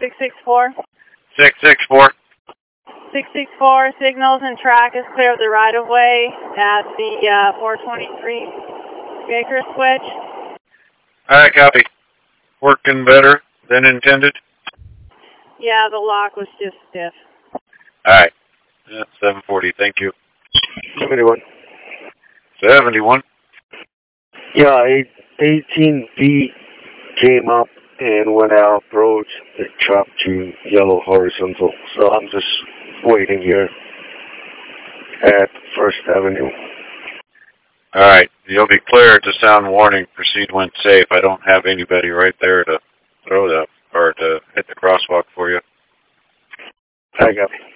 664. 664. 664, signals and track is clear of the right-of-way at the 423 Baker switch. Alright, copy. Working better than intended? Yeah, the lock was just stiff. Alright. 740, thank you. 71. 71. Yeah, 18B came up, and when I approached, it dropped to yellow horizontal. So I'm just waiting here at First Avenue. Alright, you'll be clear to sound warning. Proceed when safe. I don't have anybody right there to throw that or to hit the crosswalk for you. I got it.